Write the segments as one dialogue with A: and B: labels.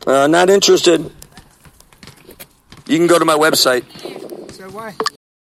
A: Not interested. You can go to my website.
B: So why?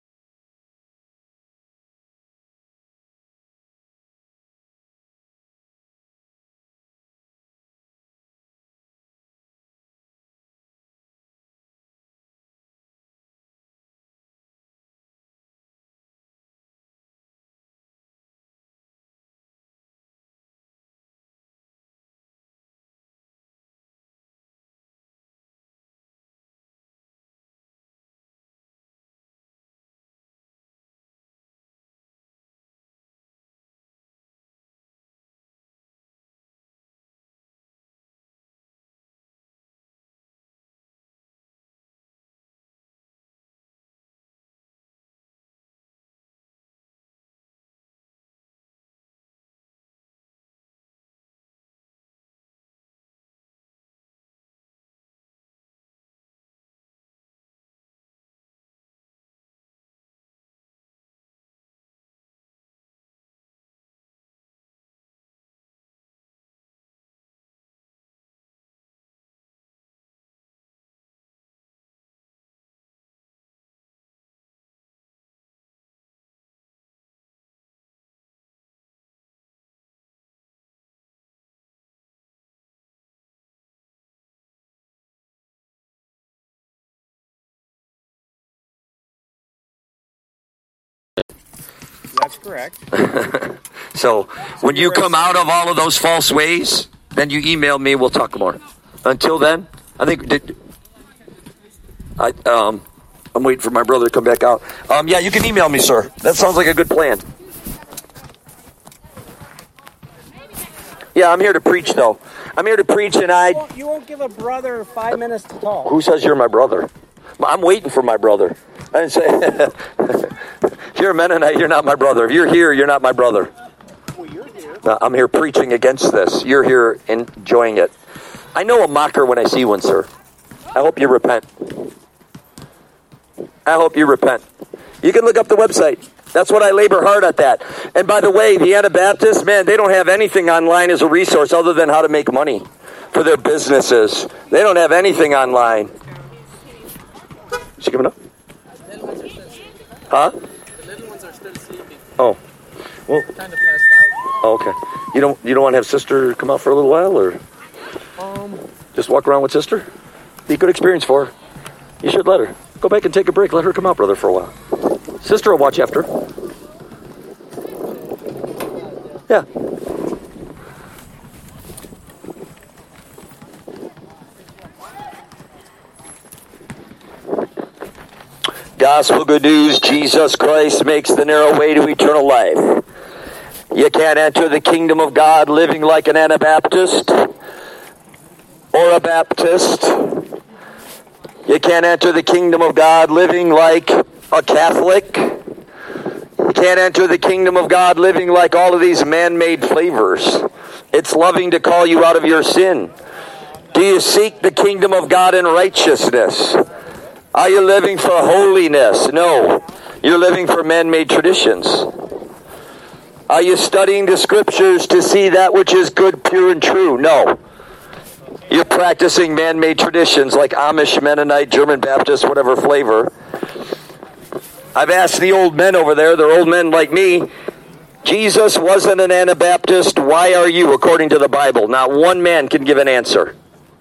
B: That's correct.
A: So when you come out of all of those false ways, then you email me. We'll talk more. Until then, I think I'm waiting for my brother to come back out. Yeah, you can email me, sir. That sounds like a good plan. Yeah, I'm here to preach, though. I'm here to preach, and
B: You won't give a brother 5 minutes to talk.
A: Who says you're my brother? I'm waiting for my brother. I didn't say... If you're a Mennonite, you're not my brother. If you're here, you're not my brother.
B: Well, you're here.
A: No, I'm here preaching against this. You're here enjoying it. I know a mocker when I see one, sir. I hope you repent. I hope you repent. You can look up the website. That's what I labor hard at that. And by the way, the Anabaptists, man, they don't have anything online as a resource other than how to make money for their businesses. They don't have anything online. Is she coming up? Huh?
C: The little ones are still sleeping.
A: Oh. Well,
C: Kind of passed out.
A: oh, okay. You don't want to have sister come out for a little while, or just walk around with sister? Be a good experience for her. You should let her. Go back and take a break. Let her come out, brother, for a while. Sister will watch after. Yeah. Gospel good news, Jesus Christ makes the narrow way to eternal life. You can't enter the kingdom of God living like an Anabaptist or a Baptist. You can't enter the kingdom of God living like a Catholic. You can't enter the kingdom of God living like all of these man-made flavors. It's loving to call you out of your sin. Do you seek the kingdom of God in righteousness? Are you living for holiness? No. You're living for man-made traditions. Are you studying the scriptures to see that which is good, pure, and true? No. You're practicing man-made traditions like Amish, Mennonite, German Baptist, whatever flavor. I've asked the old men over there, they're old men like me, Jesus wasn't an Anabaptist. Why are you, according to the Bible? Not one man can give an answer.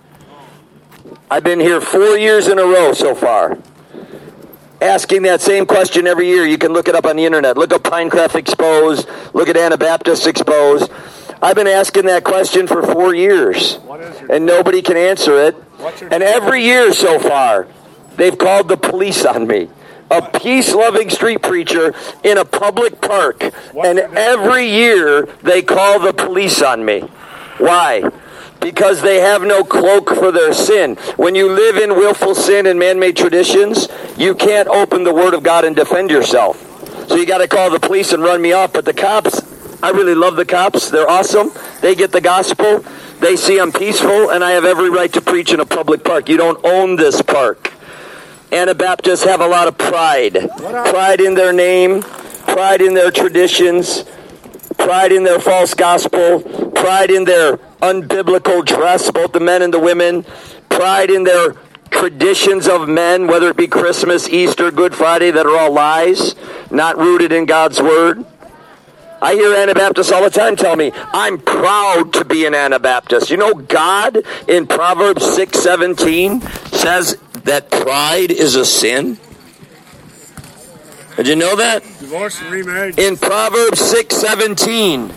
A: I've been here 4 years in a row so far, asking that same question every year. You can look it up on the internet. Look up Pinecraft Exposed. Look at Anabaptists Exposed. I've been asking that question for 4 years, and nobody can answer it. And every year so far, they've called the police on me. A peace-loving street preacher in a public park, and every year they call the police on me. Why? Because they have no cloak for their sin. When you live in willful sin and man-made traditions, you can't open the Word of God and defend yourself. So you got to call the police and run me off. But the cops, I really love the cops. They're awesome. They get the gospel. They see I'm peaceful, and I have every right to preach in a public park. You don't own this park. Anabaptists have a lot of pride. Pride in their name, pride in their traditions, pride in their false gospel, pride in their unbiblical dress, both the men and the women, pride pride in their traditions of men, whether it be Christmas, Easter, Good Friday, that are all lies, not rooted in God's Word. I hear Anabaptists all the time tell me, I'm proud to be an Anabaptist. You know, God in Proverbs 6:17 says that pride is a sin. Did you know that?
B: Divorce and remarriage.
A: In Proverbs 6:17,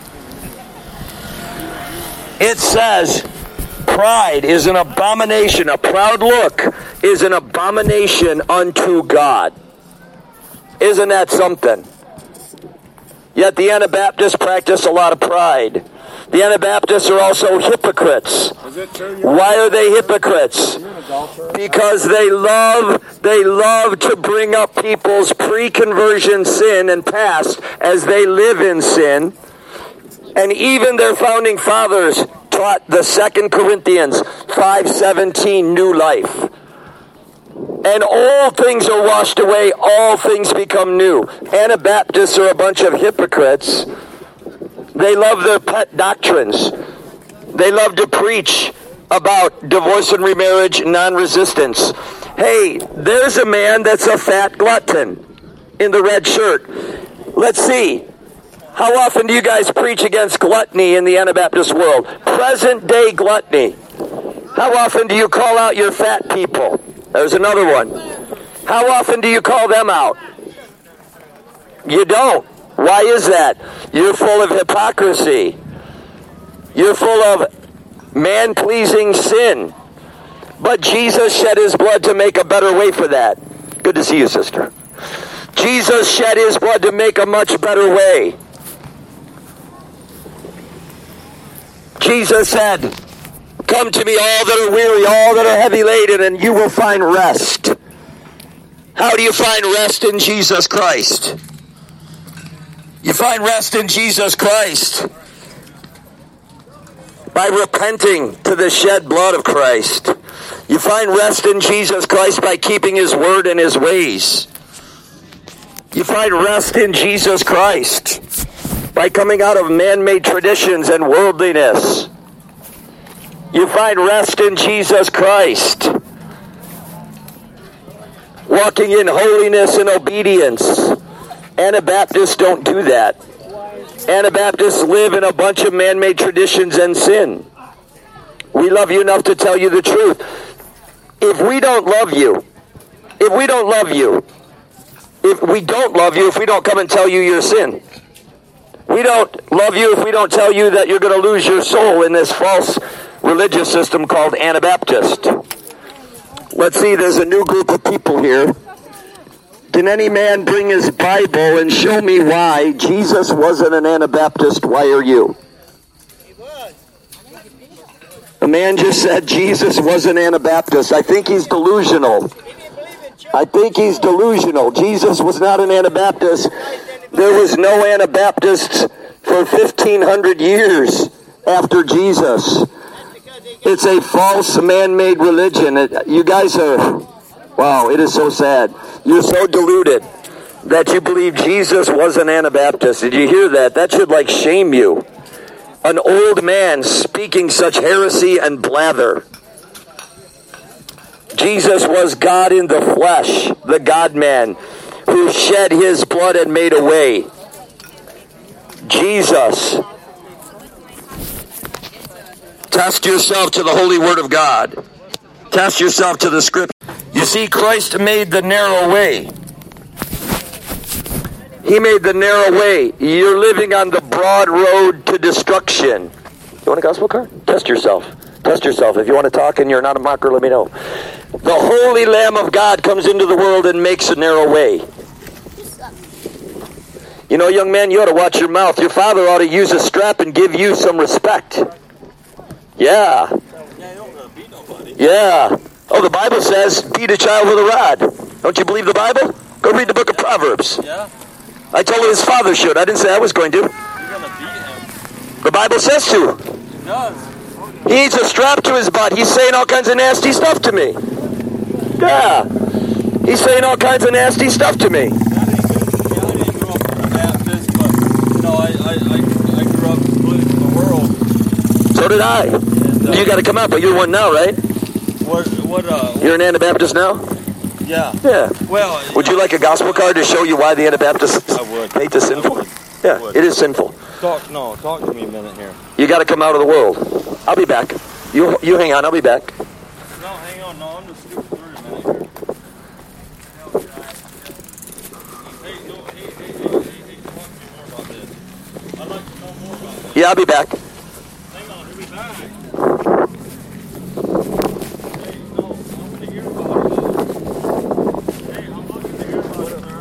A: it says, pride is an abomination. A proud look is an abomination unto God. Isn't that something? Yet the Anabaptists practice a lot of pride. The Anabaptists are also hypocrites. Why are they hypocrites? Because they love to bring up people's pre-conversion sin and past as they live in sin. And even their founding fathers taught the 2 Corinthians 5:17 new life. And all things are washed away, all things become new. Anabaptists are a bunch of hypocrites. They love their pet doctrines. They love to preach about divorce and remarriage, non-resistance. Hey, there's a man that's a fat glutton in the red shirt. Let's see. How often do you guys preach against gluttony in the Anabaptist world? Present day gluttony. How often do you call out your fat people? There's another one. How often do you call them out? You don't. Why is that? You're full of hypocrisy. You're full of man-pleasing sin. But Jesus shed his blood to make a better way for that. Good to see you, sister. Jesus shed his blood to make a much better way. Jesus said, come to me all that are weary, all that are heavy laden, and you will find rest. How do you find rest in Jesus Christ? You find rest in Jesus Christ by repenting to the shed blood of Christ. You find rest in Jesus Christ by keeping his word and his ways. You find rest in Jesus Christ by coming out of man-made traditions and worldliness. You find rest in Jesus Christ, walking in holiness and obedience. Anabaptists don't do that. Anabaptists live in a bunch of man-made traditions and sin. We love you enough to tell you the truth. If we don't love you, if we don't come and tell you your sin. We don't love you if we don't tell you that you're going to lose your soul in this false religious system called Anabaptist. Let's see, there's a new group of people here. Can any man bring his Bible and show me why Jesus wasn't an Anabaptist? Why are you? A man just said Jesus was an Anabaptist. I think he's delusional. Jesus was not an Anabaptist. There was no Anabaptists for 1,500 years after Jesus. It's a false man-made religion. You guys are, wow, it is so sad. You're so deluded that you believe Jesus was an Anabaptist. Did you hear that? That should shame you. An old man speaking such heresy and blather. Jesus was God in the flesh, the God-man, who shed his blood and made a way. Jesus. Test yourself to the Holy Word of God. Test yourself to the Scripture. You see, Christ made the narrow way. He made the narrow way. You're living on the broad road to destruction. You want a gospel card? Test yourself. Test yourself. If you want to talk and you're not a mocker, let me know. The Holy Lamb of God comes into the world and makes a narrow way. You know, young man, you ought to watch your mouth. Your father ought to use a strap and give you some respect. Yeah. Yeah. Oh, the Bible says, beat a child with a rod. Don't you believe the Bible? Go read the book of Proverbs.
C: Yeah.
A: I told you his father should. I didn't say I was going to.
C: You're going to beat him.
A: The Bible says to.
C: It does.
A: He needs a strap to his butt. He's saying all kinds of nasty stuff to me. Yeah. He's saying all kinds of nasty stuff to me.
C: I didn't grow up a Baptist, but, I grew up in the world.
A: So did I. You got to come out, but you're one now, right? You're an Anabaptist now?
C: Yeah.
A: Yeah.
C: Well,
A: Would you like a gospel card to show you why the Anabaptists
C: I would.
A: hate the sinful? Yeah,
C: would.
A: it is sinful.
C: Talk to me a minute here.
A: You got to come out of the world. I'll be back. You hang on. I'll be back.
C: No, hang on. No, I'm just scooping through a minute here. Hey, talk to me more about this. I'd like to know more about this.
A: Yeah, I'll be back.
C: Hang on, he'll be back. Hey, no, I want to hear about it. Hey, I'm looking to hear about it, sir.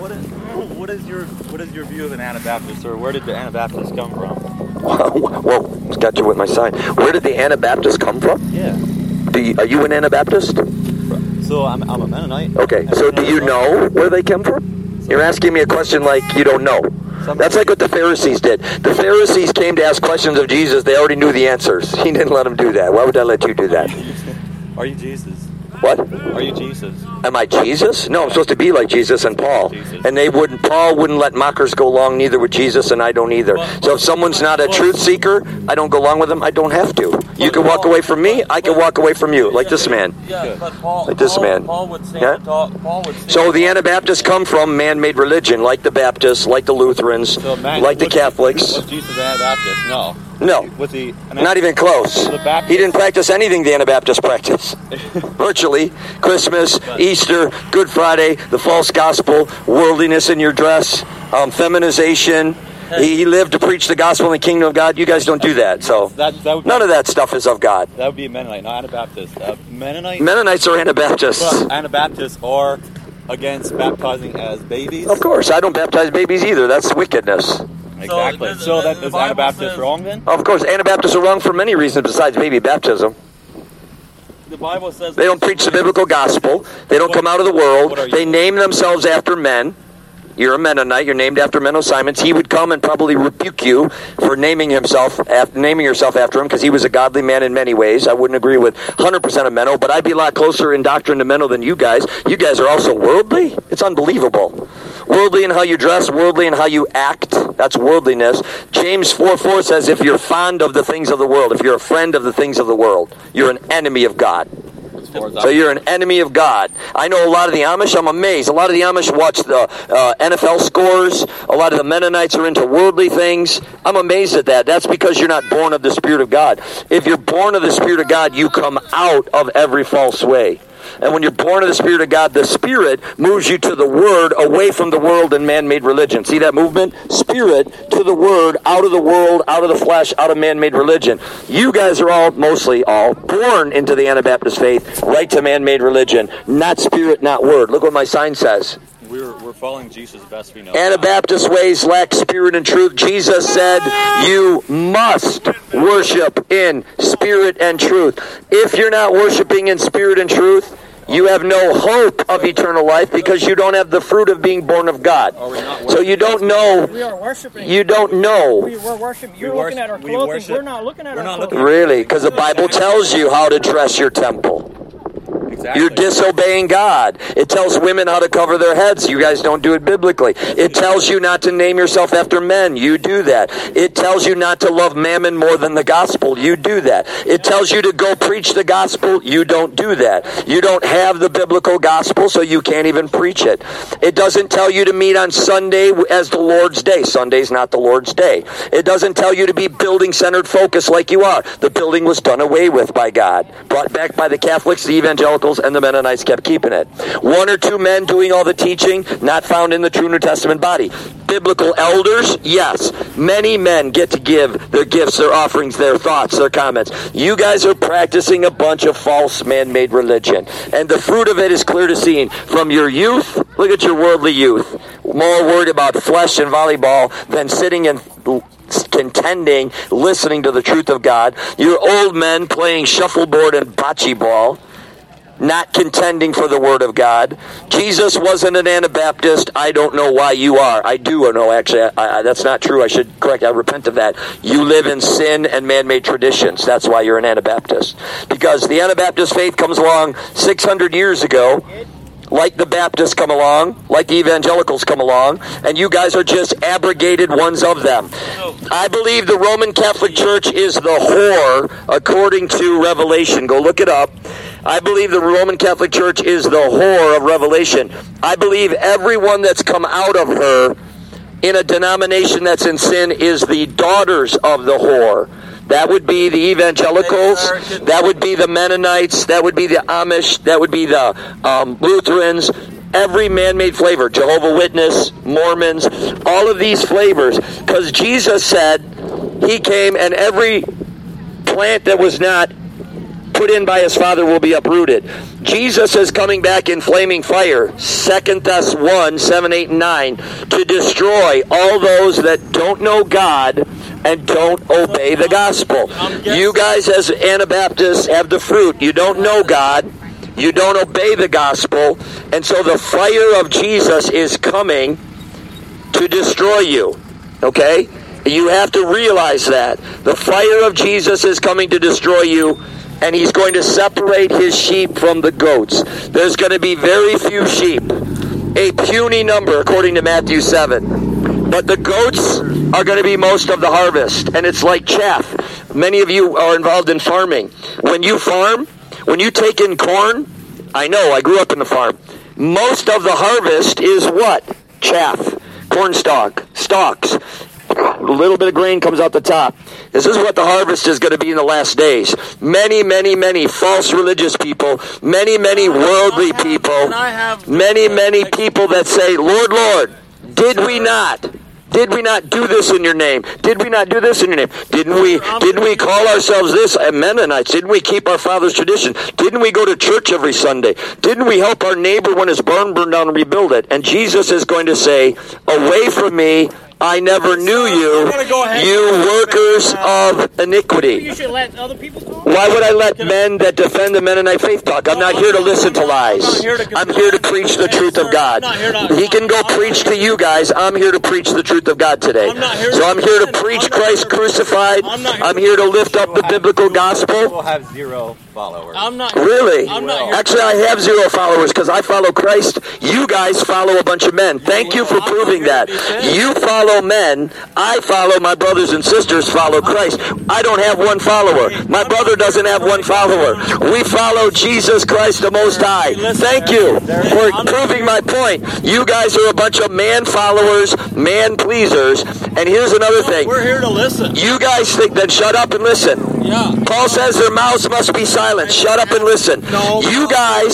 C: What is your view of an Anabaptist, or where did the Anabaptists come from?
A: Well, got you with my sign. Where did the Anabaptists come from?
C: Yeah.
A: Are you an Anabaptist?
C: So I'm a Mennonite.
A: Okay, so do you know where they come from? You're asking me a question like you don't know. That's like what the Pharisees did. The Pharisees came to ask questions of Jesus. They already knew the answers. He didn't let them do that. Why would I let you do that?
C: Are you Jesus?
A: What?
C: Are you Jesus?
A: Am I Jesus? No, I'm supposed to be like Jesus and Paul.
C: Jesus.
A: And Paul wouldn't let mockers go along, neither would Jesus, and I don't either. So if someone's not a truth seeker, I don't go along with them, I don't have to. You can walk away from me, I can walk away from you, like this man.
C: Yeah, but Paul,
A: Like this man.
C: Paul would stand
A: Yeah?
C: Paul would stand
A: So the Anabaptists come from man-made religion, like the Baptists, like the Lutherans,
C: So, man,
A: like the
C: was
A: Catholics.
C: Jesus Anabaptist? No.
A: No,
C: Was he?
A: not even close.
C: The Baptist-
A: He didn't practice anything the Anabaptists practice. Virtually. Christmas, Easter, Good Friday, the false gospel, worldliness in your dress, feminization. He lived to preach the gospel in the kingdom of God. You guys don't do that, so
C: That would
A: none of that stuff is of God.
C: That would be a Mennonite, not Anabaptist. Mennonite.
A: Mennonites are Anabaptists.
C: But Anabaptists are against baptizing as babies.
A: Of course, I don't baptize babies either. That's wickedness.
C: Exactly. So that is Anabaptist wrong then?
A: Of course, Anabaptists are wrong for many reasons besides baby baptism.
C: The Bible says
A: They don't preach the biblical gospel. They don't come out of the world. They name themselves after men. You're a Mennonite. You're named after Menno Simons. He would come and probably rebuke you for naming yourself after him because he was a godly man in many ways. I wouldn't agree with 100% of Menno, but I'd be a lot closer in doctrine to Menno than you guys. You guys are also worldly. It's unbelievable. Worldly in how you dress, worldly in how you act. That's worldliness. James 4:4 says if you're fond of the things of the world, if you're a friend of the things of the world, you're an enemy of God. So you're an enemy of God. I know a lot of the Amish. I'm amazed. A lot of the Amish watch the NFL scores. A lot of the Mennonites are into worldly things. I'm amazed at that. That's because you're not born of the Spirit of God. If you're born of the Spirit of God, you come out of every false way. And when you're born of the Spirit of God, the Spirit moves you to the Word, away from the world and man-made religion. See that movement? Spirit to the Word, out of the world, out of the flesh, out of man-made religion. You guys are mostly all, born into the Anabaptist faith, right to man-made religion. Not Spirit, not Word. Look what my sign says.
C: we're following Jesus best we know.
A: Anabaptist ways lack spirit and truth. Jesus said you must worship in spirit and truth. If you're not worshiping in spirit and truth, you have no hope of eternal life because you don't have the fruit of being born of God. So you don't know.
B: We are worshiping.
A: You don't know.
B: We're worshiping. You're looking at our clothing. We're not looking at our clothing.
A: Really? Because the Bible tells you how to dress your temple.
C: Exactly.
A: You're disobeying God. It tells women how to cover their heads. You guys don't do it biblically. It tells you not to name yourself after men. You do that. It tells you not to love mammon more than the gospel. You do that. It tells you to go preach the gospel. You don't do that. You don't have the biblical gospel, so you can't even preach it. It doesn't tell you to meet on Sunday as the Lord's day. Sunday's not the Lord's day. It doesn't tell you to be building-centered focused like you are. The building was done away with by God. Brought back by the Catholics, the evangelicals, and the Mennonites kept keeping it. One or two men doing all the teaching, not found in the true New Testament body. Biblical elders, yes. Many men get to give their gifts, their offerings, their thoughts, their comments. You guys are practicing a bunch of false man-made religion. And the fruit of it is clear to see. From your youth, look at your worldly youth. More worried about flesh and volleyball than sitting and contending, listening to the truth of God. Your old men playing shuffleboard and bocce ball, not contending for the Word of God. Jesus wasn't an Anabaptist. I don't know why you are. I do know, actually. That's not true. I should correct. I repent of that. You live in sin and man-made traditions. That's why you're an Anabaptist. Because the Anabaptist faith comes along 600 years ago, like the Baptists come along, like the evangelicals come along, and you guys are just abrogated ones of them. I believe the Roman Catholic Church is the whore according to Revelation. Go look it up. I believe the Roman Catholic Church is the whore of Revelation. I believe everyone that's come out of her in a denomination that's in sin is the daughters of the whore. That would be the evangelicals, that would be the Mennonites, that would be the Amish, that would be the Lutherans, every man-made flavor, Jehovah's Witness, Mormons, all of these flavors. Because Jesus said he came and every plant that was not put in by his Father will be uprooted. Jesus is coming back in flaming fire, 2 Thess 1, 7, 8, and 9, to destroy all those that don't know God and don't obey the gospel. You guys as Anabaptists have the fruit. You don't know God. You don't obey the gospel. And so the fire of Jesus is coming to destroy you. Okay? You have to realize that. The fire of Jesus is coming to destroy you, and he's going to separate his sheep from the goats. There's going to be very few sheep. A puny number, according to Matthew 7. But the goats are going to be most of the harvest. And it's like chaff. Many of you are involved in farming. When you farm, when you take in corn, I know, I grew up in the farm. Most of the harvest is what? Chaff. Corn stalks. A little bit of grain comes out the top. This is what the harvest is going to be in the last days. Many, many, many false religious people, many, many worldly people, many, many people that say, Lord, Lord, did we not do this in your name? Did we not do this in your name? Didn't we call ourselves this Mennonites? Didn't we keep our father's tradition? Didn't we go to church every Sunday? Didn't we help our neighbor when his barn burned down and rebuild it? And Jesus is going to say, away from me, I never knew you, you workers of iniquity.
B: You should let other people talk.
A: Why would I let men that defend the Mennonite faith talk? I'm not here to listen to lies. I'm here to preach the truth of God. He can go preach to you guys. I'm here to preach the truth of God today. So I'm here to preach Christ crucified. I'm here to lift up the biblical gospel.
C: We'll have 0 followers.
A: Really? Actually, I have 0 followers because I follow Christ. You guys follow a bunch of men. Thank you for proving that. You follow men. I follow my brothers and sisters follow Christ. I don't have 1 follower. My brother doesn't have 1 follower. We follow Jesus Christ the Most High. Thank you for proving my point. You guys are a bunch of man followers, man pleasers. And here's another thing.
B: We're here to listen.
A: You guys think, then shut up and listen.
B: Yeah.
A: Paul says their mouths must be silent. Shut up and listen. You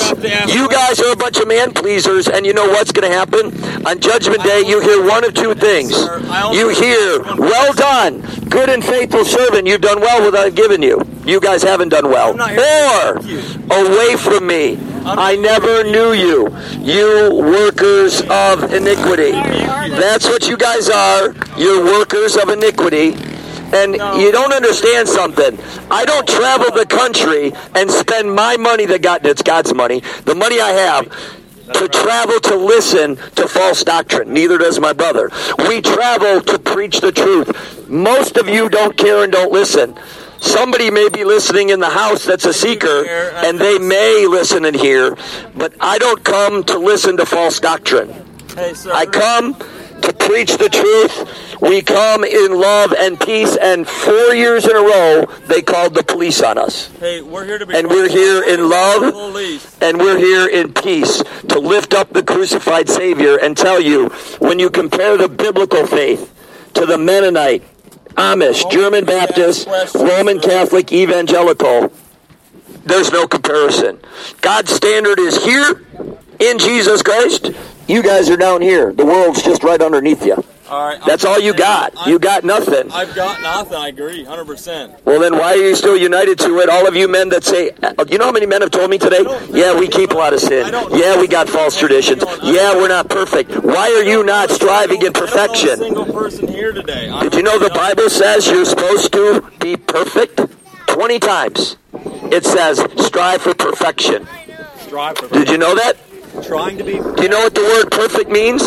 A: guys are a bunch of man pleasers, and you know what's going to happen? On Judgment Day, you hear one of 2 things. You hear, well done, good and faithful servant, you've done well with what I've given you. You guys haven't done well. Or, away from me, I never knew you, you workers of iniquity. That's what you guys are. You're workers of iniquity. And you don't understand something. I don't travel the country and spend my money it's God's money, the money I have, to travel to listen to false doctrine. Neither does my brother. We travel to preach the truth. Most of you don't care and don't listen. Somebody may be listening in the house that's a seeker, and they may listen and hear, but I don't come to listen to false doctrine. I come to preach the truth. We come in love and peace, and 4 years in a row, they called the police on us.
B: Hey, we're here to be,
A: and we're here in love, and we're here in peace to lift up the crucified Savior and tell you, when you compare the biblical faith to the Mennonite, Amish, German Baptist, Roman Catholic, Evangelical, there's no comparison. God's standard is here in Jesus Christ. You guys are down here. The world's just right underneath you.
B: All right,
A: that's all you got. You got nothing.
B: I've got nothing. I agree, 100%.
A: Well, then why are you still united to it? All of you men that say, you know how many men have told me today? Yeah, we keep a lot of sin. Yeah, we got false traditions. Yeah, we're not perfect. Why are you not striving in perfection?
B: I don't know a single person here today.
A: Did you know the Bible says you're supposed to be perfect? 20 times. It says, strive for perfection. Did you know that?
C: Trying to be.
A: Do you know what the word perfect means?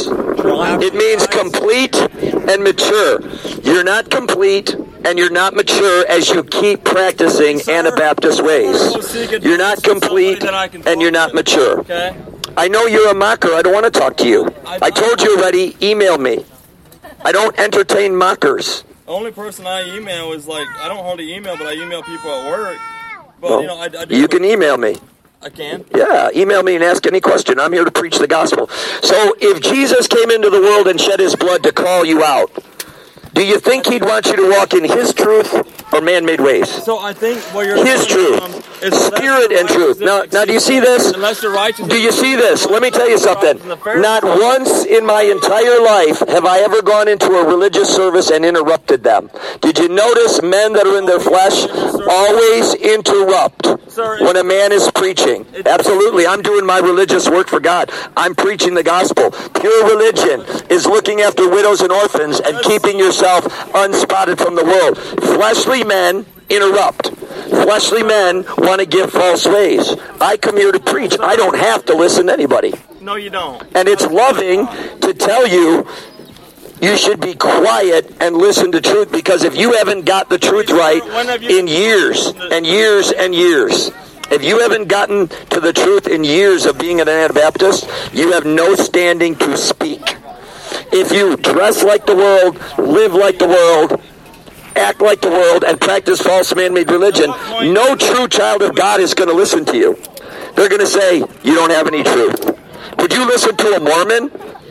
A: It means complete and mature. You're not complete and you're not mature as you keep practicing Anabaptist ways. You're not complete and you're not mature.
B: Okay.
A: I know you're a mocker. I don't want to talk to you. I told you already, email me. I don't entertain mockers.
B: The only person I email is I don't hardly email, but I email people at work. But,
A: well,
B: I do.
A: You can email me.
C: I can.
A: Yeah, email me and ask any question. I'm here to preach the gospel. So if Jesus came into the world and shed his blood to call you out, do you think he'd want you to walk in his truth or man-made ways?
C: So I think what you're
A: his truth, is spirit and truth. Now, do you see this? Do you see this? Let me tell you something. Not once in my entire life have I ever gone into a religious service and interrupted them. Did you notice men that are in their flesh always interrupt when a man is preaching? Absolutely. I'm doing my religious work for God. I'm preaching the gospel. Pure religion is looking after widows and orphans and keeping yourself unspotted from the world. Fleshly men interrupt. Fleshly men want to give false ways. I come here to preach. I don't have to listen to anybody.
C: No, you don't.
A: And it's loving to tell you you should be quiet and listen to truth, because if you haven't got the truth right in years and years and years, if you haven't gotten to the truth in years of being an Anabaptist, you have no standing to speak. If you dress like the world, live like the world, act like the world, and practice false man-made religion, no true child of God is going to listen to you. They're going to say, you don't have any truth. Would you listen to a Mormon?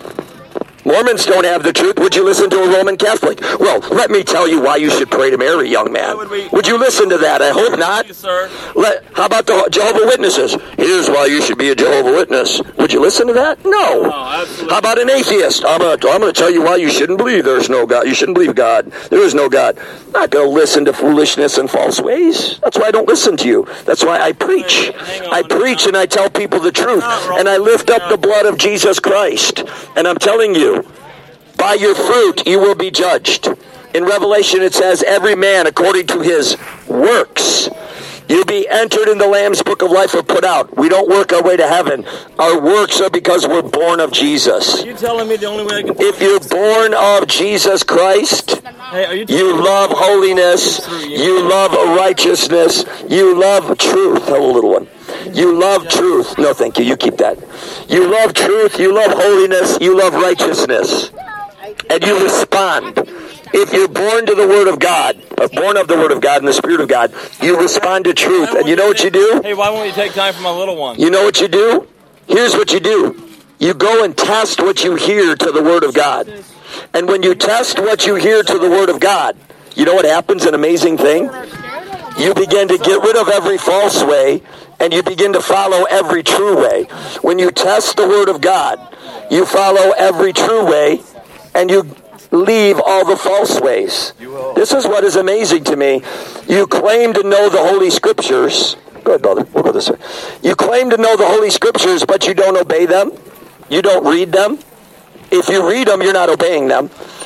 A: Mormons don't have the truth. Would you listen to a Roman Catholic? Well, let me tell you why you should pray to Mary, young man. Would you listen to that? I hope not. How about the Jehovah's Witnesses? Here's why you should be a Jehovah's Witness. Would you listen to that? No. How about an atheist? I'm going to tell you why you shouldn't believe there's no God. You shouldn't believe God. There is no God. I'm not going to listen to foolishness and false ways. That's why I don't listen to you. That's why I preach. I preach and I tell people the truth. And I lift up the blood of Jesus Christ. And I'm telling you, by your fruit you will be judged. In Revelation it says, every man according to his works. You'll be entered in the Lamb's book of life or put out. We don't work our way to heaven. Our works are because we're born of Jesus.
C: Are you telling me the only way I can...
A: If you're born of Jesus Christ, you love holiness, you love righteousness, you love truth. Hello, little one. You love truth. No, thank you. You keep that. You love truth, you love holiness, you love righteousness. And you respond. If you're born to the Word of God, or born of the Word of God and the Spirit of God, you respond to truth. And you know what you do?
C: Hey, why won't you take time for my little one?
A: You know what you do? Here's what you do. You go and test what you hear to the Word of God. And when you test what you hear to the Word of God, you know what happens? An amazing thing? You begin to get rid of every false way, and you begin to follow every true way. When you test the Word of God, you follow every true way, and you leave all the false ways. This is what is amazing to me. You claim to know the Holy Scriptures. Go ahead, brother. We'll go this way. You claim to know the Holy Scriptures, but you don't obey them. You don't read them. If you read them, you're not obeying them.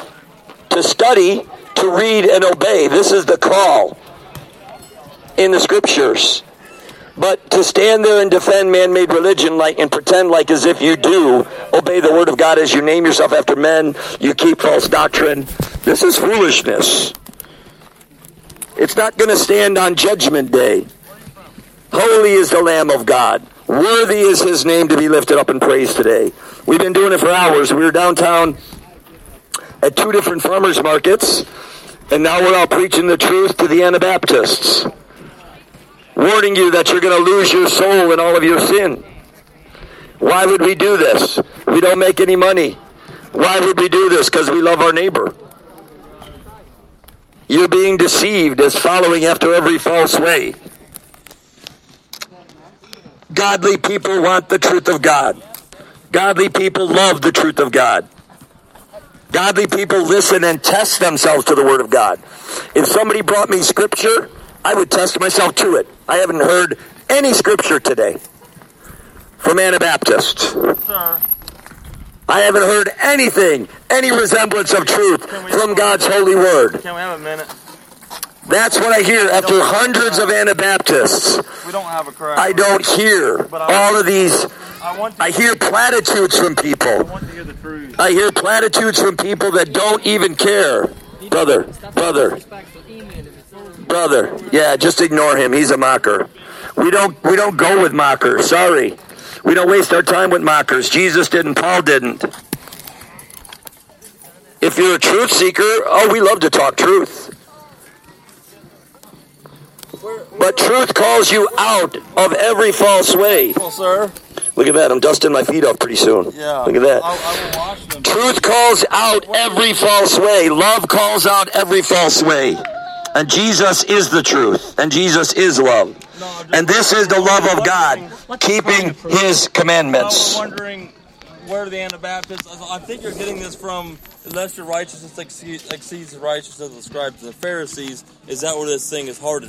A: To study, to read, and obey. This is the call in the Scriptures. But to stand there and defend man-made religion and pretend like as if you do obey the Word of God as you name yourself after men, you keep false doctrine, this is foolishness. It's not going to stand on Judgment Day. Holy is the Lamb of God. Worthy is His name to be lifted up and praised today. We've been doing it for hours. We were downtown at 2 different farmers markets, and now we're all preaching the truth to the Anabaptists, warning you that you're going to lose your soul and all of your sin. Why would we do this? We don't make any money. Why would we do this? Because we love our neighbor. You're being deceived as following after every false way. Godly people want the truth of God. Godly people love the truth of God. Godly people listen and test themselves to the Word of God. If somebody brought me Scripture, I would test myself to it. I haven't heard any Scripture today from Anabaptists.
C: Sir.
A: I haven't heard anything, any resemblance of truth from God's holy Word.
C: Can we have a minute?
A: That's what I hear after hundreds of Anabaptists.
C: We don't have a crowd.
A: I don't hear all of these. I hear platitudes from people.
C: I want to hear the truth.
A: I hear platitudes from people that don't even care. Brother. Yeah, just ignore him. He's a mocker. We don't go with mockers. Sorry. We don't waste our time with mockers. Jesus didn't. Paul didn't. If you're a truth seeker, we love to talk truth. But truth calls you out of every false way.
C: Well, sir.
A: Look at that. I'm dusting my feet off pretty soon.
C: Yeah.
A: Look at that.
C: I will wash them.
A: Truth calls out every false way. Love calls out every false way. And Jesus is the truth. And Jesus is love. And this is the love of God, keeping His commandments.
C: I was wondering where the Anabaptists, I think you're getting this from, unless your righteousness exceeds the righteousness of the scribes and the Pharisees, is that where this thing is hard to